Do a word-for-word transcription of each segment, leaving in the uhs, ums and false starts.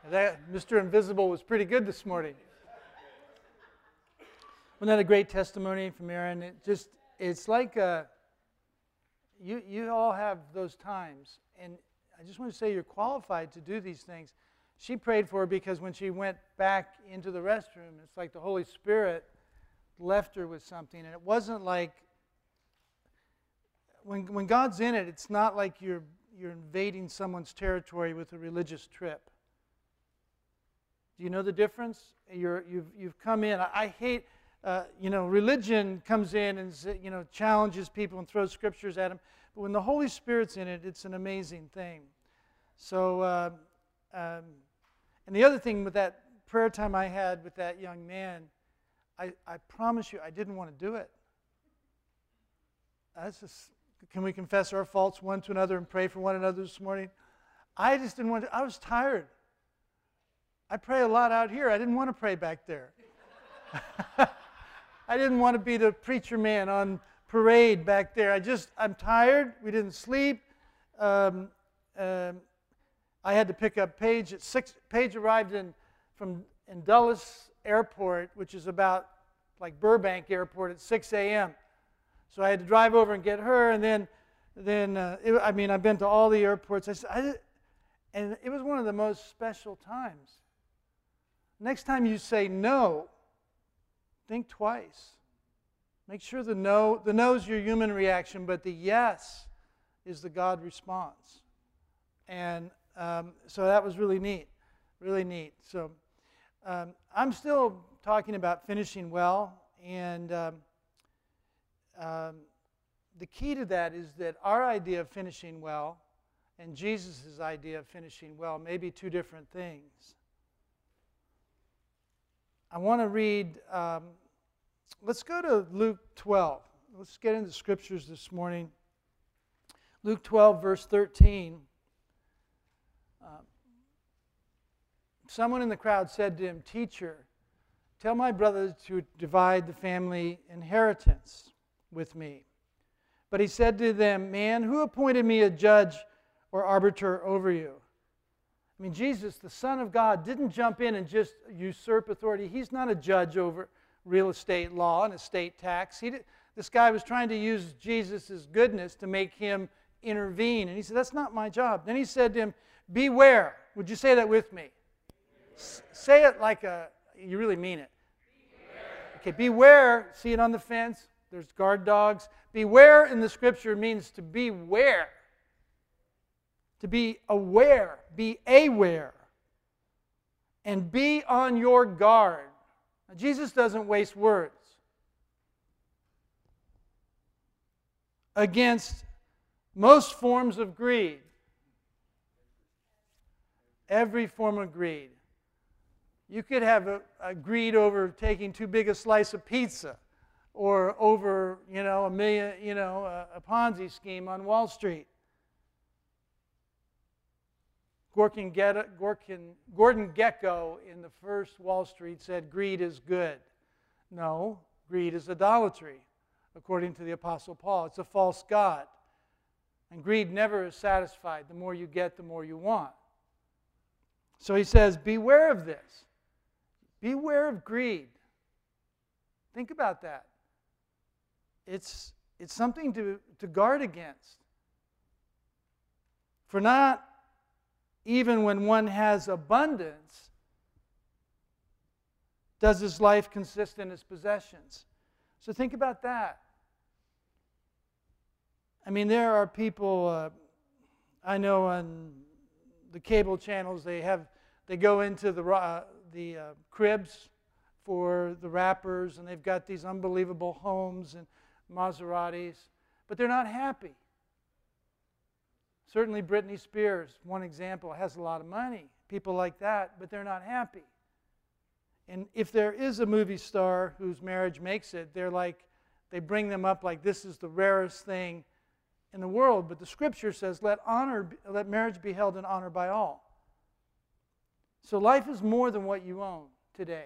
That Mister Invisible was pretty good this morning. Wasn't that a great testimony from Aaron? It just, it's like uh, you, you all have those times. And I just want to say you're qualified to do these things. She prayed for her because when she went back into the restroom, it's like the Holy Spirit left her with something. And it wasn't like, when, when God's in it, it's not like you're, you're invading someone's territory with a religious trip. Do you know the difference? You're, you've, you've come in. I, I hate, uh, you know, religion comes in and, you know, challenges people and throws scriptures at them. But when the Holy Spirit's in it, it's an amazing thing. So, uh, um, and the other thing with that prayer time I had with that young man, I, I promise you, I didn't want to do it. That's just, can we confess our faults one to another and pray for one another this morning? I just didn't want to, I was tired. I pray a lot out here. I didn't want to pray back there. I didn't want to be the preacher man on parade back there. I just, I'm tired. We didn't sleep. Um, um, I had to pick up Paige at six. Paige arrived in from in Dulles Airport, which is about like Burbank Airport, at six a.m. So I had to drive over and get her, and then, then uh, it, I mean, I've been to all the airports. I, I, and it was one of the most special times. Next time you say no, think twice. Make sure the no, the no is your human reaction, but the yes is the God response. And um, so that was really neat, really neat. So um, I'm still talking about finishing well, and um, um, the key to that is that our idea of finishing well and Jesus' idea of finishing well may be two different things. I want to read, um, let's go to Luke twelve. Let's get into scriptures this morning. Luke twelve, verse thirteen. Uh, someone in the crowd said to him, "Teacher, tell my brother to divide the family inheritance with me." But he said to them, "Man, who appointed me a judge or arbiter over you?" I mean, Jesus, the Son of God, didn't jump in and just usurp authority. He's not a judge over real estate law and estate tax. He did, this guy was trying to use Jesus' goodness to make him intervene. And he said, "That's not my job." Then he said to him, "Beware." Would you say that with me? S- say it like a, you really mean it. Beware. Okay, beware. See it on the fence? There's guard dogs. Beware in the scripture means to beware. To be aware, be aware, and be on your guard. Now, Jesus doesn't waste words. Against most forms of greed. Every form of greed. You could have a, a greed over taking too big a slice of pizza, or over, you know, a million, you know, a, a Ponzi scheme on Wall Street. Gordon Gekko in the first Wall Street said greed is good. No, greed is idolatry, according to the Apostle Paul. It's a false god. And greed never is satisfied. The more you get, the more you want. So he says, beware of this. Beware of greed. Think about that. It's, it's something to, to guard against. For not even when one has abundance, does his life consist in his possessions? So think about that. I mean, there are people, uh, I know on the cable channels, they have, they go into the, uh, the uh, cribs for the rappers, and they've got these unbelievable homes and Maseratis, but they're not happy. Certainly Britney Spears, one example, has a lot of money. People like that, but they're not happy. And if there is a movie star whose marriage makes it, they're like, they bring them up like this is the rarest thing in the world. But the Scripture says, let honor, let marriage be held in honor by all. So life is more than what you own today.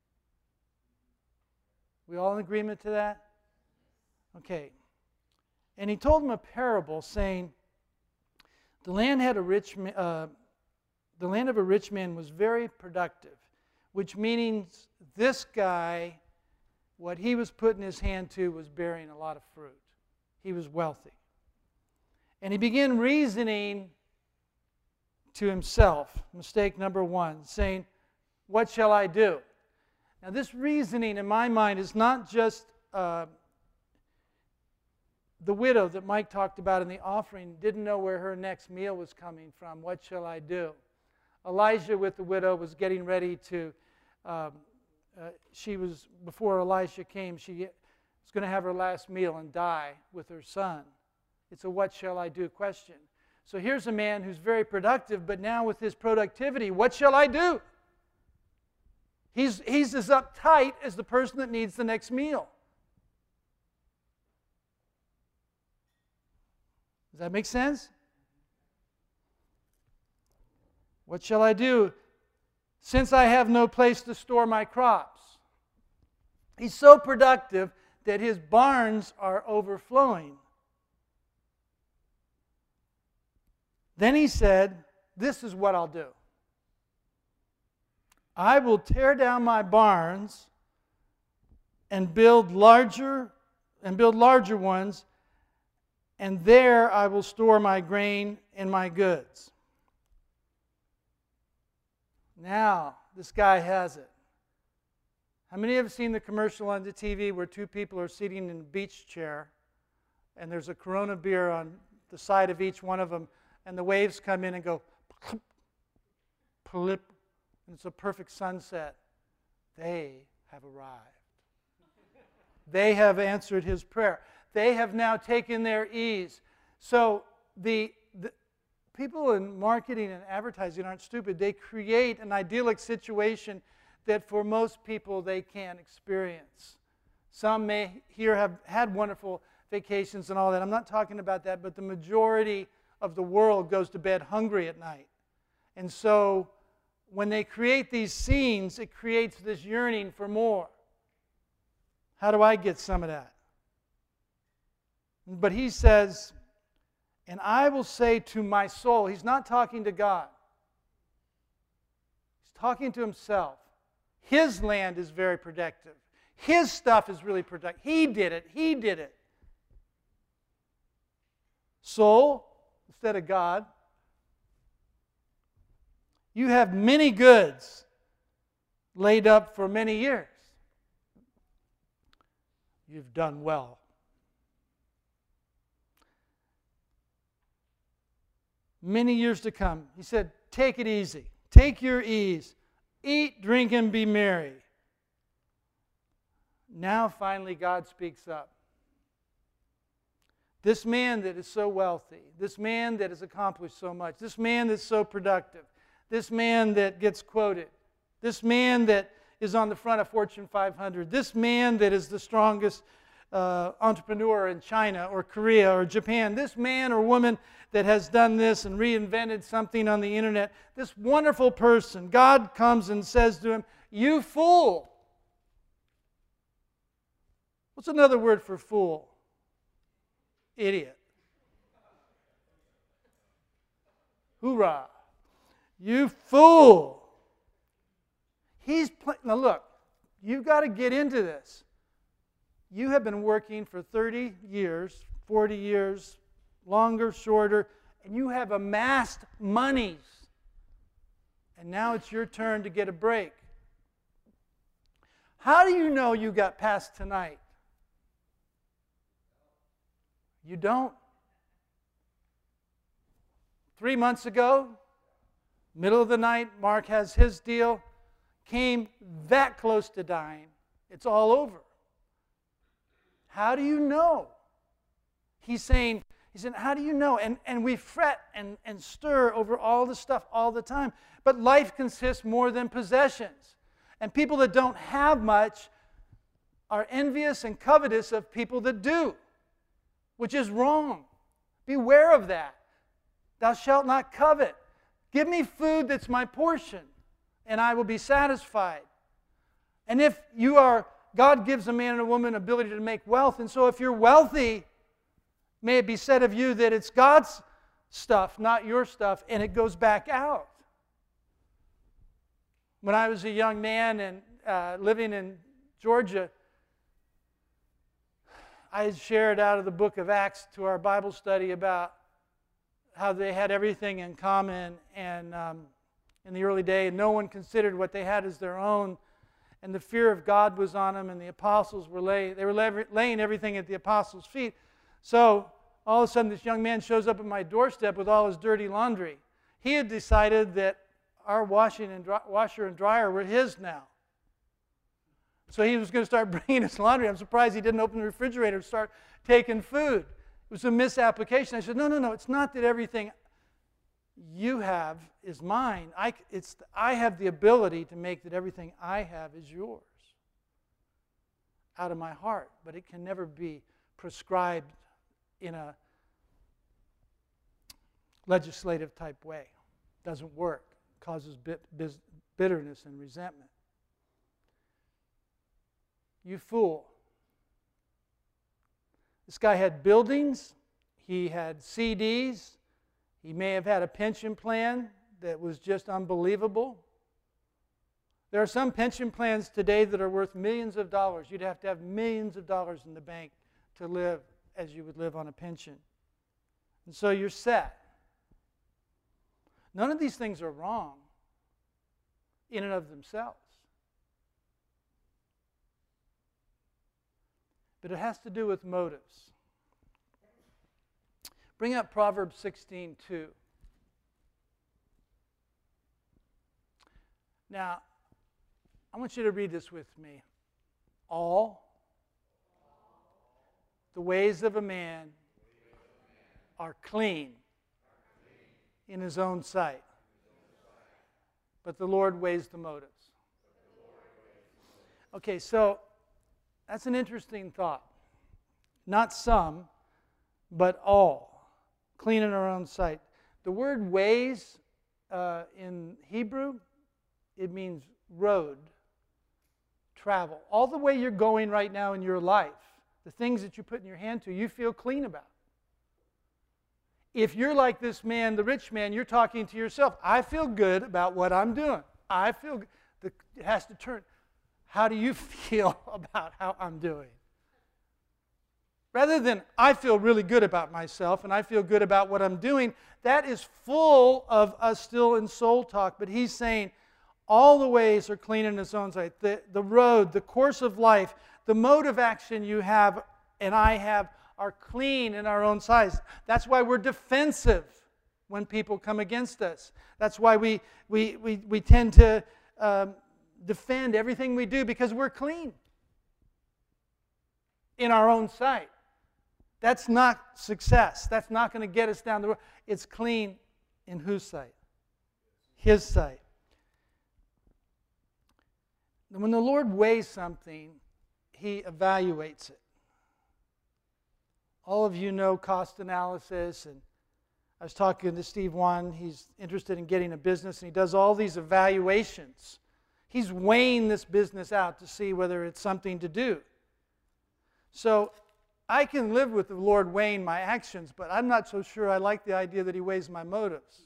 We all in agreement to that? Okay. And he told them a parable saying, The land had a rich, uh, the land of a rich man was very productive, which means this guy, what he was putting his hand to was bearing a lot of fruit. He was wealthy. And he began reasoning to himself, mistake number one, saying, what shall I do? Now this reasoning in my mind is not just uh, the widow that Mike talked about in the offering didn't know where her next meal was coming from. What shall I do? Elijah with the widow was getting ready to, um, uh, she was, before Elisha came, she was going to have her last meal and die with her son. It's a what shall I do question. So here's a man who's very productive, but now with his productivity, what shall I do? He's, he's as uptight as the person that needs the next meal. Does that make sense? What shall I do since I have no place to store my crops? He's so productive that his barns are overflowing. Then he said, this is what I'll do. I will tear down my barns and build larger and build larger ones, and there I will store my grain and my goods. Now, this guy has it. How many have seen the commercial on the T V where two people are sitting in a beach chair and there's a Corona beer on the side of each one of them, and the waves come in and go plip, and it's a perfect sunset? They have arrived. They have answered his prayer. They have now taken their ease. So the, the people in marketing and advertising aren't stupid. They create an idyllic situation that for most people they can't experience. Some may here have had wonderful vacations and all that. I'm not talking about that, but the majority of the world goes to bed hungry at night. And so when they create these scenes, it creates this yearning for more. How do I get some of that? But he says, and I will say to my soul, he's not talking to God. He's talking to himself. His land is very productive. His stuff is really productive. He did it. He did it. Soul, instead of God, you have many goods laid up for many years. You've done well. Many years to come. He said, take it easy. Take your ease. Eat, drink, and be merry. Now finally God speaks up. This man that is so wealthy, this man that has accomplished so much, this man that's so productive, this man that gets quoted, this man that is on the front of Fortune five hundred, this man that is the strongest uh, entrepreneur in China or Korea or Japan, this man or woman that has done this and reinvented something on the internet, this wonderful person, God comes and says to him, you fool. What's another word for fool? Idiot. Hoorah. You fool. He's pl- now look, you've got to get into this. You have been working for thirty years, forty years, longer, shorter, and you have amassed monies. And now it's your turn to get a break. How do you know you got past tonight? You don't. Three months ago, middle of the night, Mark has his deal, came that close to dying. It's all over. How do you know? He's saying, he said, how do you know? And, and we fret and, and stir over all the stuff all the time. But life consists more than possessions. And people that don't have much are envious and covetous of people that do, which is wrong. Beware of that. Thou shalt not covet. Give me food that's my portion, and I will be satisfied. And if you are, God gives a man and a woman ability to make wealth, and so if you're wealthy, may it be said of you that it's God's stuff, not your stuff, and it goes back out. When I was a young man and uh, living in Georgia, I had shared out of the book of Acts to our Bible study about how they had everything in common, and um, in the early day, and no one considered what they had as their own, and the fear of God was on them, and the apostles were lay, they were lay, laying everything at the apostles' feet. So all of a sudden, this young man shows up at my doorstep with all his dirty laundry. He had decided that our washing and dry, washer and dryer were his now. So he was going to start bringing his laundry. I'm surprised he didn't open the refrigerator and start taking food. It was a misapplication. I said, no, no, no, it's not that everything you have is mine. I, it's, I have the ability to make that everything I have is yours out of my heart, but it can never be prescribed in a legislative type way. It doesn't work. It causes bit, biz, bitterness and resentment. You fool. This guy had buildings, he had C Ds, he may have had a pension plan that was just unbelievable. There are some pension plans today that are worth millions of dollars. You'd have to have millions of dollars in the bank to live as you would live on a pension. And so you're set. None of these things are wrong in and of themselves. But it has to do with motives. Bring up Proverbs sixteen two. Now, I want you to read this with me. All the ways of a man are clean in his own sight, but the Lord weighs the motives. Okay, so that's an interesting thought. Not some, but all. Clean in our own sight. The word ways uh, in Hebrew, it means road, travel. All the way you're going right now in your life, the things that you put in your hand to, you feel clean about. If you're like this man, the rich man, you're talking to yourself, I feel good about what I'm doing. I feel good. The, it has to turn. How do you feel about how I'm doing? Rather than, I feel really good about myself and I feel good about what I'm doing, that is full of us still in soul talk. But he's saying all the ways are clean in his own sight. The, the road, the course of life, the mode of action you have and I have are clean in our own sight. That's why we're defensive when people come against us. That's why we, we, we, we tend to um, defend everything we do, because we're clean in our own sight. That's not success. That's not going to get us down the road. It's clean in whose sight? His sight. When the Lord weighs something, He evaluates it. All of you know cost analysis, and I was talking to Steve Wan. He's interested in getting a business, and he does all these evaluations. He's weighing this business out to see whether it's something to do. So I can live with the Lord weighing my actions, but I'm not so sure I like the idea that He weighs my motives.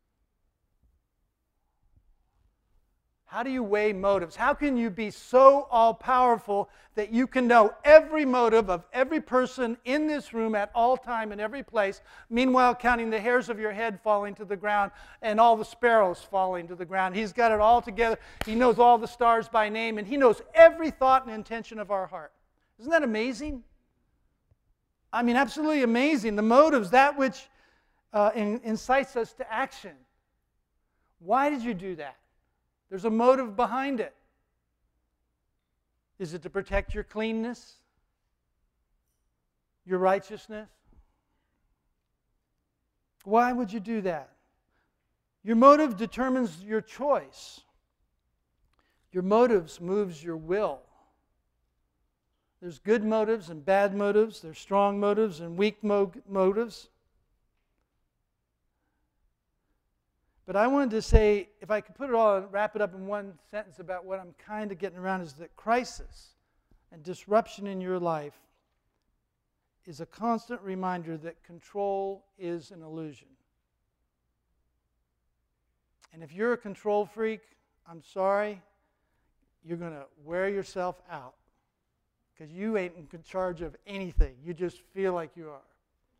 How do you weigh motives? How can you be so all-powerful that you can know every motive of every person in this room at all time in every place, meanwhile counting the hairs of your head falling to the ground and all the sparrows falling to the ground? He's got it all together. He knows all the stars by name, and He knows every thought and intention of our heart. Isn't that amazing? I mean, absolutely amazing. The motives, that which uh, in, incites us to action. Why did you do that? There's a motive behind it. Is it to protect your cleanness? Your righteousness? Why would you do that? Your motive determines your choice. Your motives moves your will. There's good motives and bad motives. There's strong motives and weak mo- motives. But I wanted to say, if I could put it all, wrap it up in one sentence about what I'm kind of getting around, is that crisis and disruption in your life is a constant reminder that control is an illusion. And if you're a control freak, I'm sorry, you're going to wear yourself out because you ain't in charge of anything. You just feel like you are.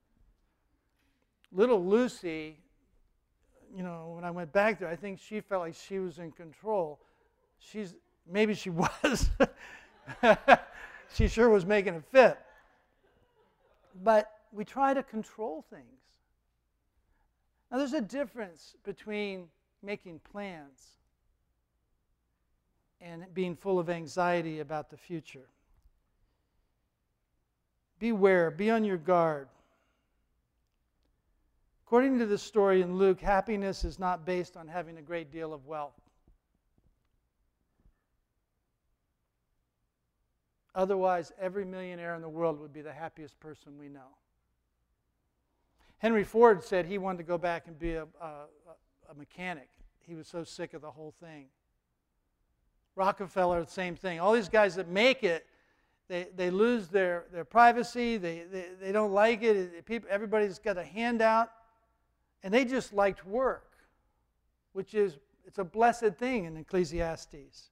Little Lucy, you know, when I went back there, I think she felt like she was in control. She's maybe she was. She sure was making it fit. But we try to control things. Now, there's a difference between making plans and being full of anxiety about the future. Beware, be on your guard. According to this story in Luke, happiness is not based on having a great deal of wealth. Otherwise, every millionaire in the world would be the happiest person we know. Henry Ford said he wanted to go back and be a, a, a mechanic. He was so sick of the whole thing. Rockefeller, the same thing. All these guys that make it, they, they lose their, their privacy. They, they, they don't like it. it people, everybody's got a handout. And they just liked work, which is, it's a blessed thing in Ecclesiastes.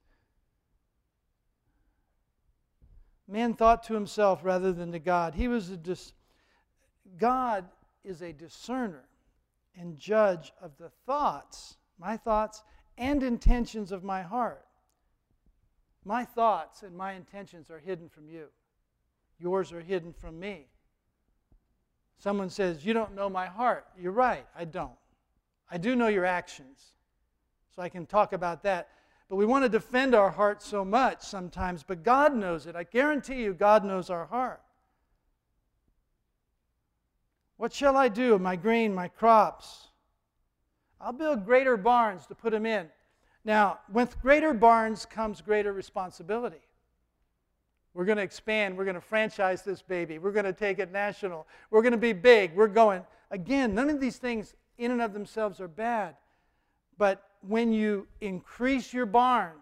Man thought to himself rather than to God. He was a dis- God is a discerner and judge of the thoughts, my thoughts and intentions of my heart. My thoughts and my intentions are hidden from you. Yours are hidden from me. Someone says, you don't know my heart. You're right, I don't. I do know your actions, so I can talk about that. But we want to defend our heart so much sometimes, but God knows it. I guarantee you God knows our heart. What shall I do? My grain, my crops. I'll build greater barns to put them in. Now, with greater barns comes greater responsibility. We're going to expand. We're going to franchise this baby. We're going to take it national. We're going to be big. We're going. Again, none of these things in and of themselves are bad. But when you increase your barns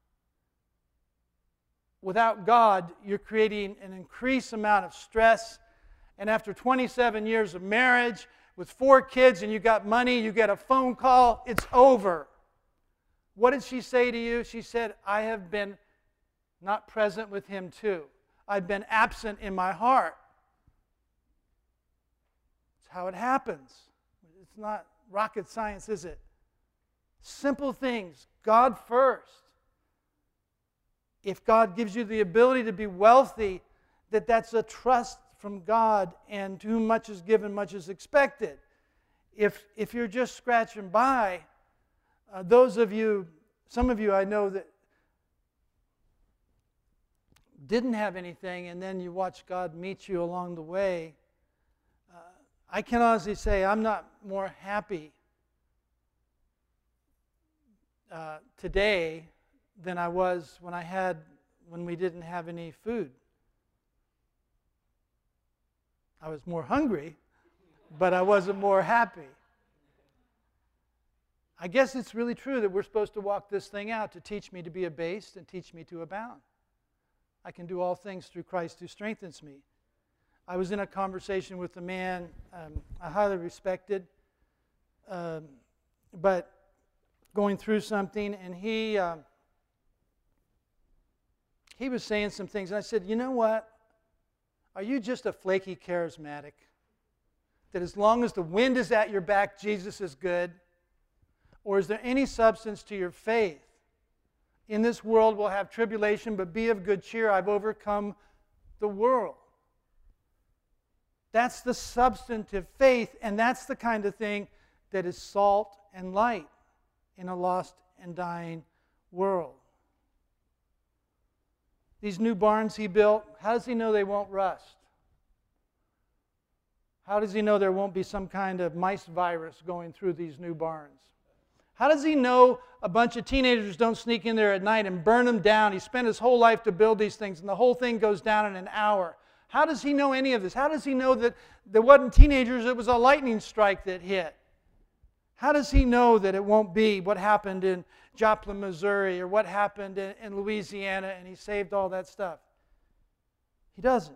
without God, you're creating an increased amount of stress. And after twenty-seven years of marriage, with four kids, and you got money, you get a phone call, it's over. What did she say to you? She said, I have been not present with him too. I've been absent in my heart. It's how it happens. It's not rocket science, is it? Simple things. God first. If God gives you the ability to be wealthy, that that's a trust from God, and to whom much is given, much is expected. If, if you're just scratching by, uh, those of you, some of you I know that didn't have anything, and then you watch God meet you along the way, uh, I can honestly say I'm not more happy uh, today than I was when I had, when we didn't have any food. I was more hungry, but I wasn't more happy. I guess it's really true that we're supposed to walk this thing out to teach me to be abased and teach me to abound. I can do all things through Christ who strengthens me. I was in a conversation with a man um, I highly respected, um, but going through something, and he um, he was saying some things, and I said, you know what? Are you just a flaky charismatic? That as long as the wind is at your back, Jesus is good? Or is there any substance to your faith? In this world we'll have tribulation, but be of good cheer. I've overcome the world. That's the substantive faith, and that's the kind of thing that is salt and light in a lost and dying world. These new barns he built, how does he know they won't rust? How does he know there won't be some kind of mice virus going through these new barns? How does he know a bunch of teenagers don't sneak in there at night and burn them down? He spent his whole life to build these things, and the whole thing goes down in an hour. How does he know any of this? How does he know that there wasn't teenagers, it was a lightning strike that hit? How does he know that it won't be what happened in Joplin, Missouri, or what happened in, in Louisiana, and he saved all that stuff? He doesn't.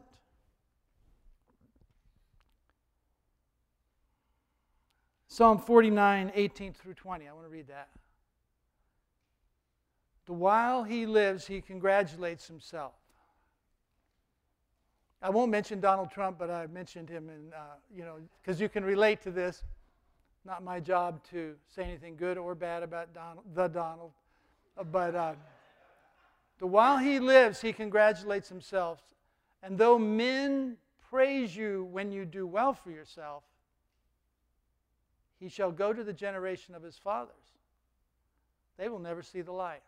Psalm forty-nine, eighteen through twenty. I want to read that. The while he lives, he congratulates himself. I won't mention Donald Trump, but I mentioned him, in, uh, you know, because you can relate to this. Not my job to say anything good or bad about Donald, the Donald, but uh, the while he lives, he congratulates himself. And though men praise you when you do well for yourself, he shall go to the generation of his fathers. They will never see the light.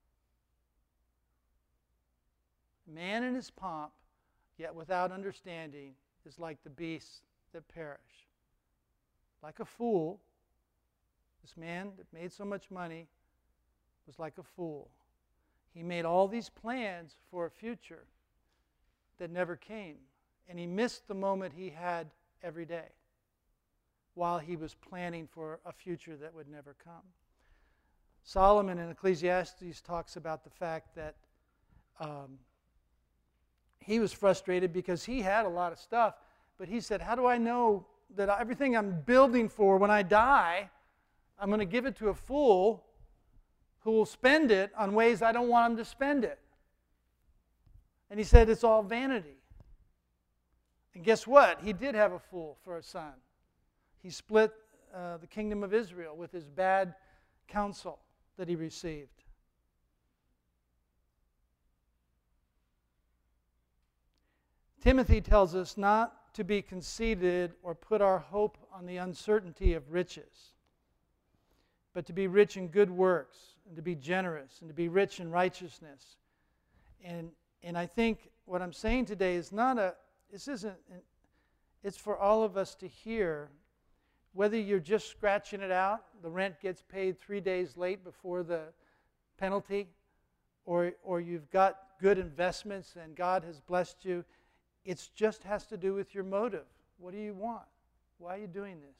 Man in his pomp, yet without understanding, is like the beasts that perish. Like a fool, this man that made so much money was like a fool. He made all these plans for a future that never came. And he missed the moment he had every day while he was planning for a future that would never come. Solomon in Ecclesiastes talks about the fact that um, he was frustrated because he had a lot of stuff, but he said, how do I know that everything I'm building for when I die, I'm going to give it to a fool who will spend it on ways I don't want him to spend it? And he said it's all vanity. And guess what? He did have a fool for a son. He split uh, the kingdom of Israel with his bad counsel that he received. Timothy tells us not to be conceited or put our hope on the uncertainty of riches, but to be rich in good works, and to be generous, and to be rich in righteousness. And, and I think what I'm saying today is not a, this isn't, it's for all of us to hear, whether you're just scratching it out, the rent gets paid three days late before the penalty, or, or you've got good investments and God has blessed you. It just has to do with your motive. What do you want? Why are you doing this?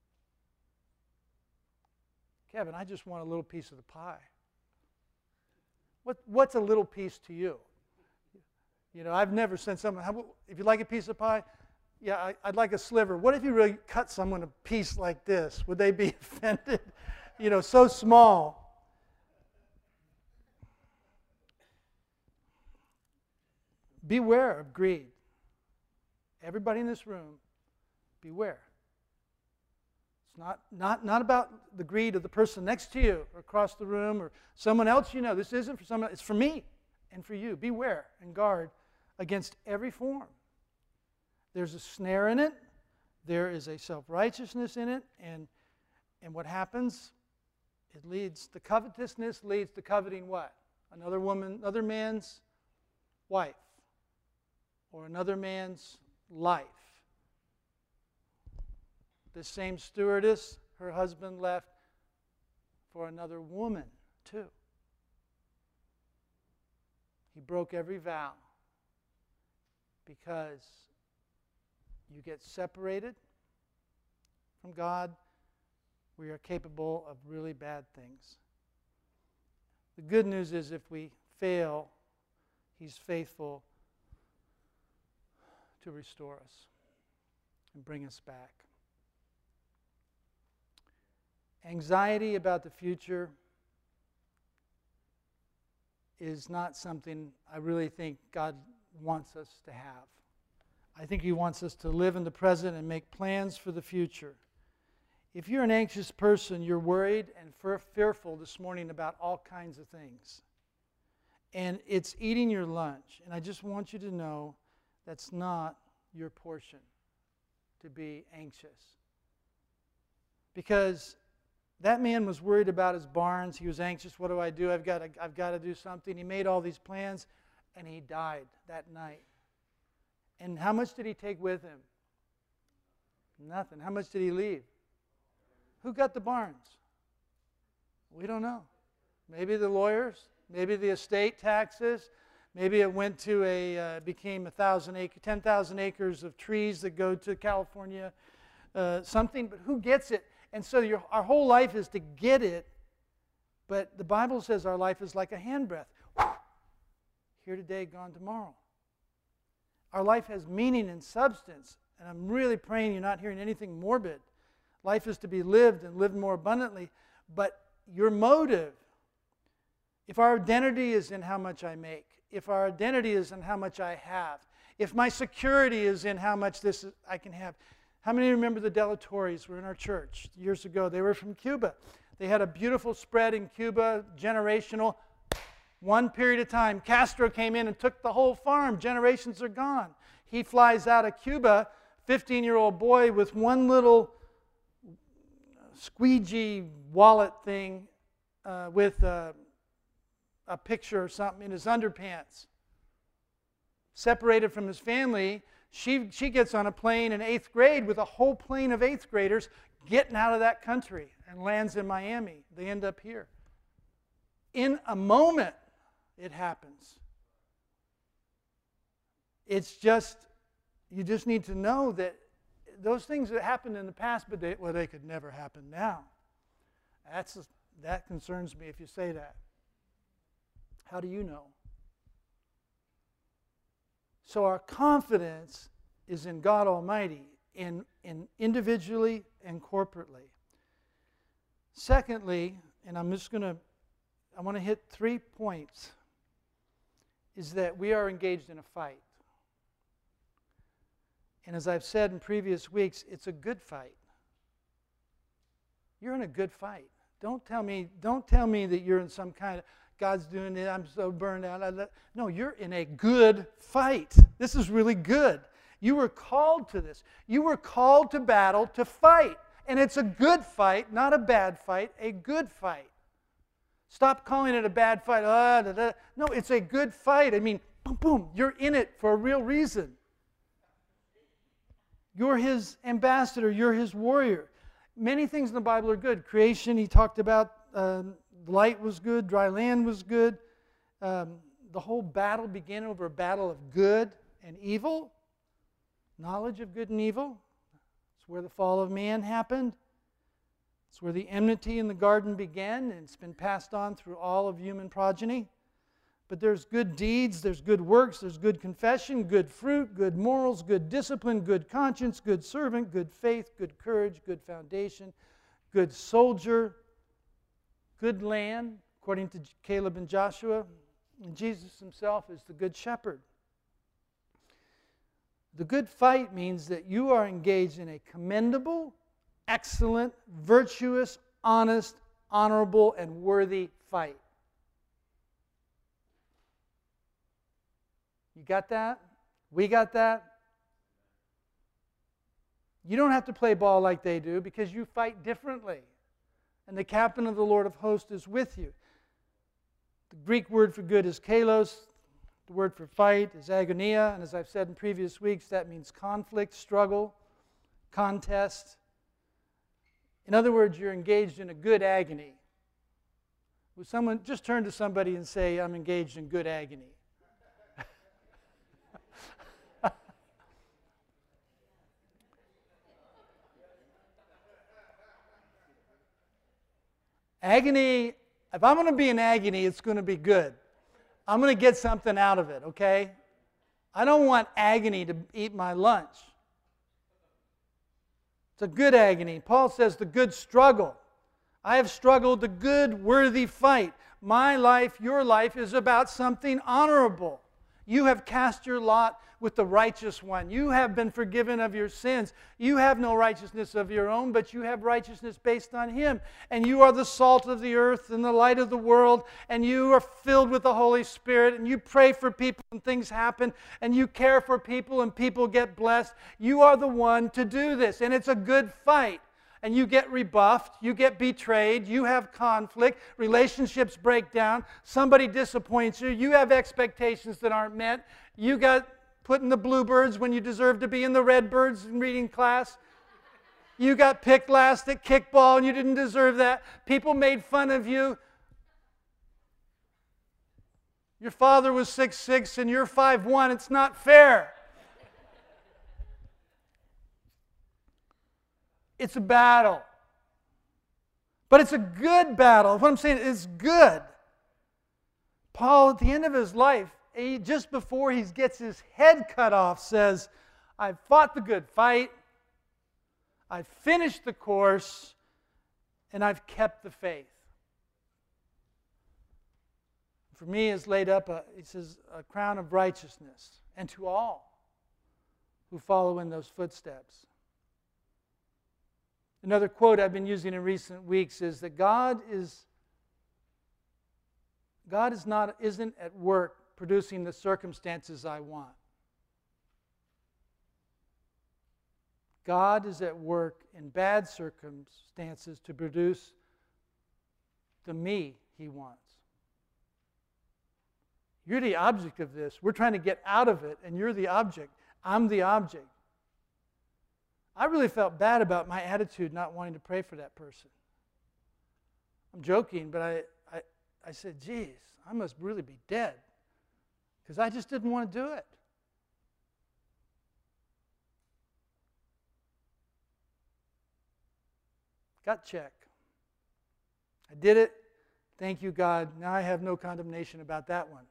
Kevin, I just want a little piece of the pie. What, what's a little piece to you? You know, I've never sent someone, how, if you like a piece of pie, yeah, I, I'd like a sliver. What if you really cut someone a piece like this? Would they be offended? You know, so small. Beware of greed. Everybody in this room, beware. It's not, not, not about the greed of the person next to you or across the room or someone else you know. This isn't for someone, it's for me and for you. Beware and guard against every form. There's a snare in it. There is a self-righteousness in it. And, and what happens? It leads, the covetousness leads to coveting what? Another woman, another man's wife. Or another man's life. This same stewardess, her husband left for another woman too. He broke every vow because you get separated from God, we are capable of really bad things. The good news is if we fail, He's faithful to restore us and bring us back. Anxiety about the future is not something I really think God wants us to have. I think He wants us to live in the present and make plans for the future. If you're an anxious person, you're worried and fearful this morning about all kinds of things. And it's eating your lunch. And I just want you to know that's not your portion, to be anxious. Because that man was worried about his barns. He was anxious. What do I do? I've got to, I've got to do something. He made all these plans, and he died that night. And how much did he take with him? Nothing. How much did he leave? Who got the barns? We don't know. Maybe the lawyers. Maybe the estate taxes. Maybe it went to a, uh, became a thousand acre, ten thousand acres of trees that go to California. Uh, something, but who gets it? And so your, our whole life is to get it, but the Bible says our life is like a handbreadth. Here today, gone tomorrow. Our life has meaning and substance, and I'm really praying you're not hearing anything morbid. Life is to be lived and lived more abundantly, but your motive if our identity is in how much I make, if our identity is in how much I have, if my security is in how much this is, I can have. How many remember the Delatoris were in our church years ago? They were from Cuba. They had a beautiful spread in Cuba, generational. One period of time, Castro came in and took the whole farm. Generations are gone. He flies out of Cuba, fifteen-year-old boy with one little squeegee wallet thing uh, with a, a picture or something in his underpants. Separated from his family, she, she gets on a plane in eighth grade with a whole plane of eighth graders getting out of that country and lands in Miami. They end up here. In a moment, it happens. It's just, you just need to know that those things that happened in the past, but they, well, they could never happen now. That's, that concerns me if you say that. How do you know? So our confidence is in God Almighty, in, in individually and corporately. Secondly, and I'm just going to, I want to hit three points, is that we are engaged in a fight. And as I've said in previous weeks, it's a good fight. You're in a good fight. Don't tell me, don't tell me that you're in some kind of, God's doing it, I'm so burned out. No, you're in a good fight. This is really good. You were called to this. You were called to battle, to fight. And it's a good fight, not a bad fight, a good fight. Stop calling it a bad fight. Ah, da, da. No, it's a good fight. I mean, boom, boom, you're in it for a real reason. You're His ambassador. You're His warrior. Many things in the Bible are good. Creation, He talked about, um, light was good, dry land was good. Um, the whole battle began over a battle of good and evil. Knowledge of good and evil. It's where the fall of man happened. It's where the enmity in the garden began, and it's been passed on through all of human progeny. But there's good deeds, there's good works, there's good confession, good fruit, good morals, good discipline, good conscience, good servant, good faith, good courage, good foundation, good soldier, good land, according to Caleb and Joshua. And Jesus Himself is the good shepherd. The good fight means that you are engaged in a commendable, excellent, virtuous, honest, honorable, and worthy fight. You got that? We got that? You don't have to play ball like they do because you fight differently. And the captain of the Lord of hosts is with you. The Greek word for good is kalos. The word for fight is agonia. And as I've said in previous weeks, that means conflict, struggle, contest. In other words, you're engaged in a good agony. Would someone just turn to somebody and say, I'm engaged in good agony? Agony, if I'm going to be in agony, it's going to be good. I'm going to get something out of it, okay? I don't want agony to eat my lunch. It's a good agony. Paul says the good struggle. I have struggled the good, worthy fight. My life, your life, is about something honorable. You have cast your lot with the righteous one. You have been forgiven of your sins. You have no righteousness of your own, but you have righteousness based on Him. And you are the salt of the earth and the light of the world, and you are filled with the Holy Spirit, and you pray for people and things happen, and you care for people and people get blessed. You are the one to do this, and it's a good fight. And you get rebuffed, you get betrayed, you have conflict, relationships break down, somebody disappoints you, you have expectations that aren't met, you got put in the bluebirds when you deserve to be in the redbirds in reading class, you got picked last at kickball and you didn't deserve that, people made fun of you, your father was six foot six and you're five foot one, it's not fair. It's a battle. But it's a good battle. What I'm saying is good. Paul, at the end of his life, he, just before he gets his head cut off, says, I've fought the good fight, I've finished the course, and I've kept the faith. For me is laid up, a, he says, a crown of righteousness, and to all who follow in those footsteps. Another quote I've been using in recent weeks is that God is God is not isn't at work producing the circumstances I want. God is at work in bad circumstances to produce the me He wants. You're the object of this. We're trying to get out of it, and you're the object. I'm the object. I really felt bad about my attitude not wanting to pray for that person. I'm joking, but I, I, I said, geez, I must really be dead, because I just didn't want to do it. Gut check. I did it. Thank you, God. Now I have no condemnation about that one.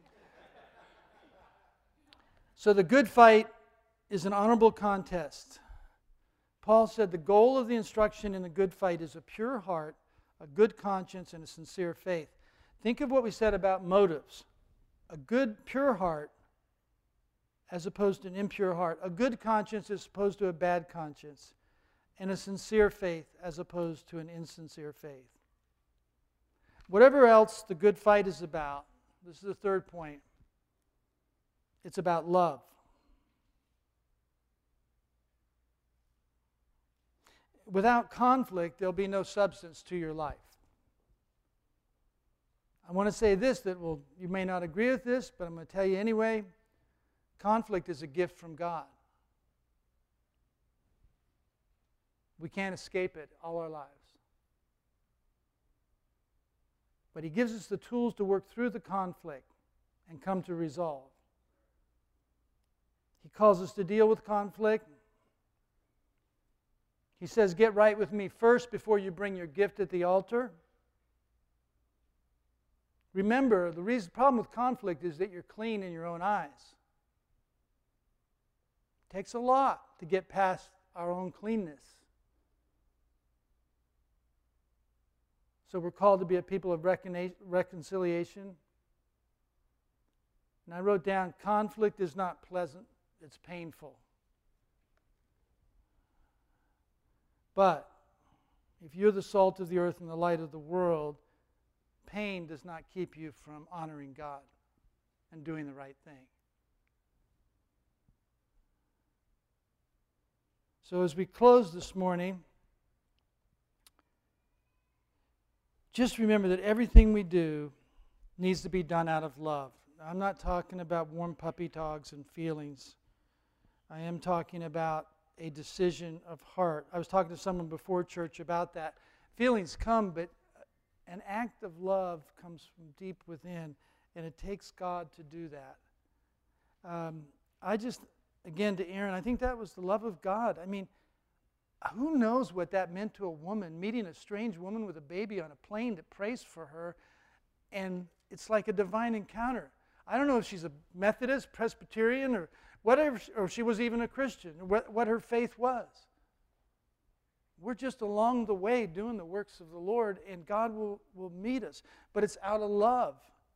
So the good fight is an honorable contest. Paul said the goal of the instruction in the good fight is a pure heart, a good conscience, and a sincere faith. Think of what we said about motives. A good, pure heart as opposed to an impure heart. A good conscience as opposed to a bad conscience. And a sincere faith as opposed to an insincere faith. Whatever else the good fight is about, this is the third point, it's about love. Without conflict, there'll be no substance to your life. I want to say this, that will you may not agree with this, but I'm going to tell you anyway. Conflict is a gift from God. We can't escape it all our lives. But He gives us the tools to work through the conflict and come to resolve. He calls us to deal with conflict. He says, get right with me first before you bring your gift at the altar. Remember, the reason, problem with conflict is that you're clean in your own eyes. It takes a lot to get past our own cleanness. So we're called to be a people of recon- reconciliation. And I wrote down, conflict is not pleasant, it's painful. But if you're the salt of the earth and the light of the world, pain does not keep you from honoring God and doing the right thing. So as we close this morning, just remember that everything we do needs to be done out of love. I'm not talking about warm puppy dogs and feelings. I am talking about a decision of heart. I was talking to someone before church about that. Feelings come, but an act of love comes from deep within, and it takes God to do that. Um, I just, again, to Aaron, I think that was the love of God. I mean, who knows what that meant to a woman, meeting a strange woman with a baby on a plane that prays for her, and it's like a divine encounter. I don't know if she's a Methodist, Presbyterian, or whatever, or she was even a Christian, or what, what her faith was. We're just along the way doing the works of the Lord, and God will, will meet us. But it's out of love.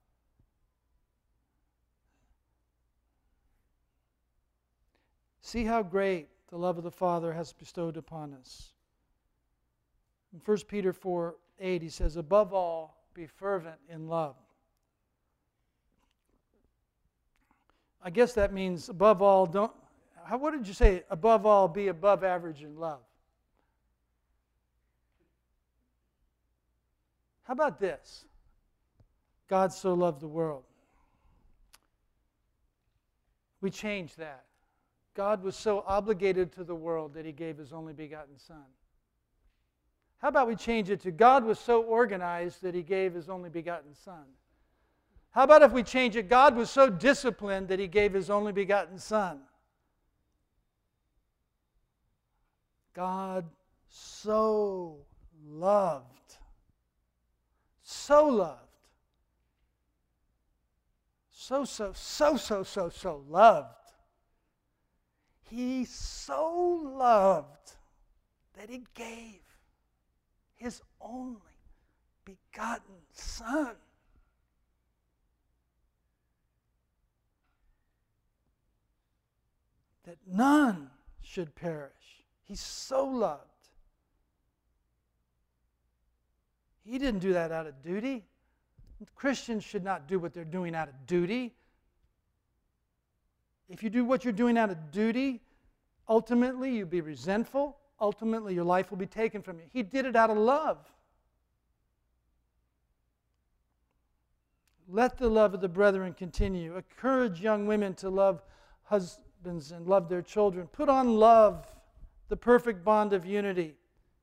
See how great the love of the Father has bestowed upon us. In First Peter four eight, he says, above all, be fervent in love. I guess that means above all, don't, how, what did you say? Above all, be above average in love. How about this? God so loved the world. We changed that. God was so obligated to the world that He gave His only begotten Son. How about we change it to God was so organized that He gave His only begotten Son? How about if we change it, God was so disciplined that He gave His only begotten Son? God so loved, so loved, so, so, so, so, so, so loved. He so loved that He gave His only begotten Son. that none should perish. He so loved. He didn't do that out of duty. Christians should not do what they're doing out of duty. If you do what you're doing out of duty, ultimately you'll be resentful. Ultimately your life will be taken from you. He did it out of love. Let the love of the brethren continue. Encourage young women to love husbands and love their children. Put on love, the perfect bond of unity.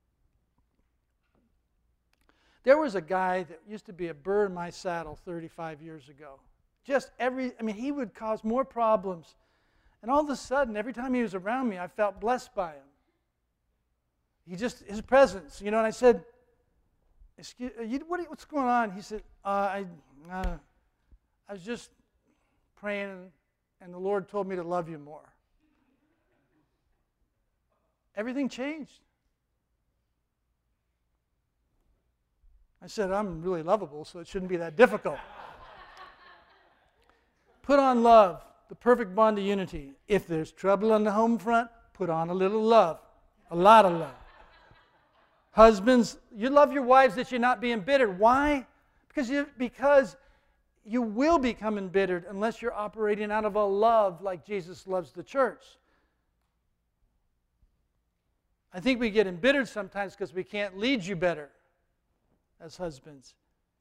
There was a guy that used to be a burr in my saddle thirty-five years ago. Just every, I mean, he would cause more problems. And all of a sudden, every time he was around me, I felt blessed by him. He just, his presence, you know, and I said, Excuse, you, what, what's going on? He said, uh, I, uh, I was just praying, and, and the Lord told me to love you more. Everything changed. I said, I'm really lovable, so it shouldn't be that difficult. Put on love, the perfect bond of unity. If there's trouble on the home front, put on a little love, a lot of love. Husbands, you love your wives that you're not being embittered. Why? Because you, because you will become embittered unless you're operating out of a love like Jesus loves the church. I think we get embittered sometimes because we can't lead you better as husbands.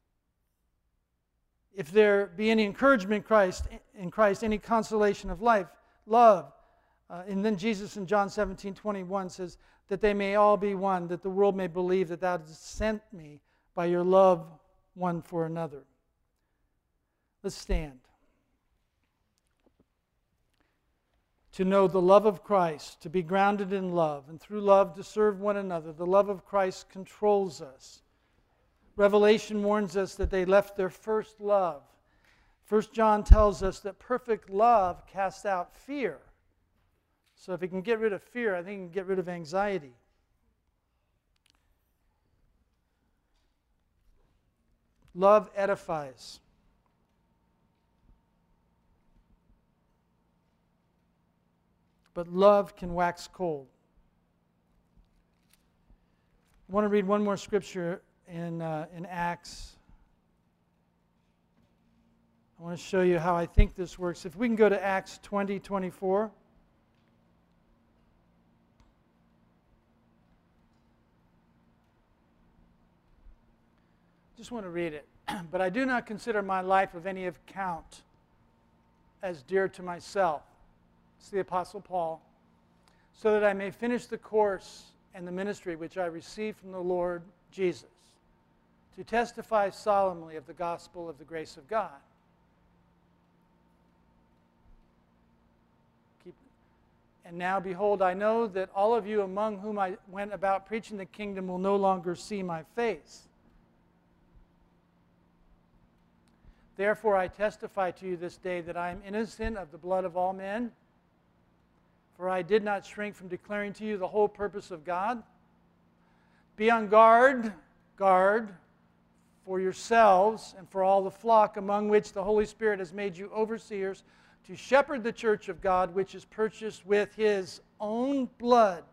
If there be any encouragement in Christ, in Christ, any consolation of life, love. Uh, and then Jesus in John seventeen twenty-one says, that they may all be one, that the world may believe that thou hast sent me by your love one for another. Let's stand. To know the love of Christ, to be grounded in love, and through love to serve one another. The love of Christ controls us. Revelation warns us that they left their first love. First John tells us that perfect love casts out fear. So if he can get rid of fear, I think he can get rid of anxiety. Love edifies. But love can wax cold. I want to read one more scripture in, uh, in Acts. I want to show you how I think this works. If we can go to Acts twenty twenty-four. Just want to read it. But I do not consider my life of any account as dear to myself. It's the Apostle Paul. So that I may finish the course and the ministry which I received from the Lord Jesus, to testify solemnly of the gospel of the grace of God. Keep. And now, behold, I know that all of you among whom I went about preaching the kingdom will no longer see my face. Therefore, I testify to you this day that I am innocent of the blood of all men. For I did not shrink from declaring to you the whole purpose of God. Be on guard, guard, for yourselves and for all the flock among which the Holy Spirit has made you overseers to shepherd the church of God, which is purchased with His own blood.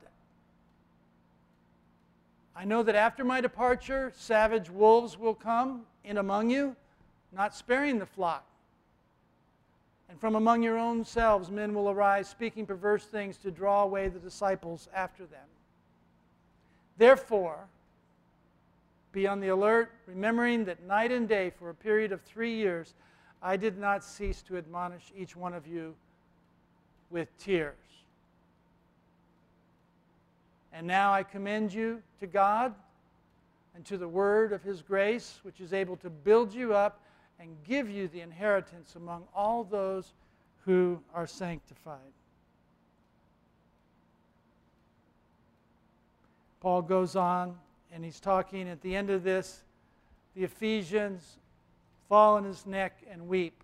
I know that after my departure, savage wolves will come in among you, not sparing the flock. And from among your own selves men will arise, speaking perverse things to draw away the disciples after them. Therefore, be on the alert, remembering that night and day for a period of three years I did not cease to admonish each one of you with tears. And now I commend you to God and to the word of His grace, which is able to build you up and give you the inheritance among all those who are sanctified. Paul goes on, and he's talking at the end of this, the Ephesians fall on his neck and weep.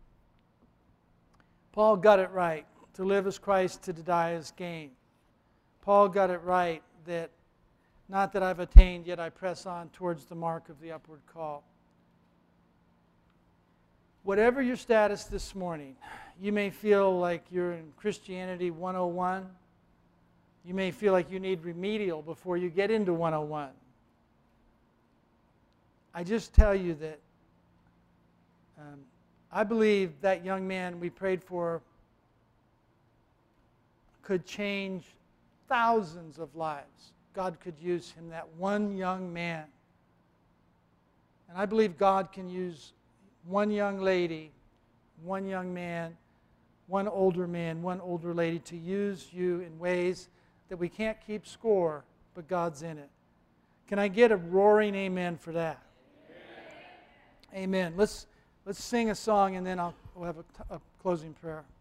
Paul got it right. To live as Christ, to die as gain. Paul got it right that not that I've attained, yet I press on towards the mark of the upward call. Whatever your status this morning, you may feel like you're in Christianity one oh one. You may feel like you need remedial before you get into one oh one. I just tell you that um, I believe that young man we prayed for could change thousands of lives. God could use him, that one young man. And I believe God can use one young lady, one young man, one older man, one older lady to use you in ways that we can't keep score, but God's in it. Can I get a roaring amen for that? Amen. Amen. Let's, let's sing a song and then I'll, we'll have a, a closing prayer.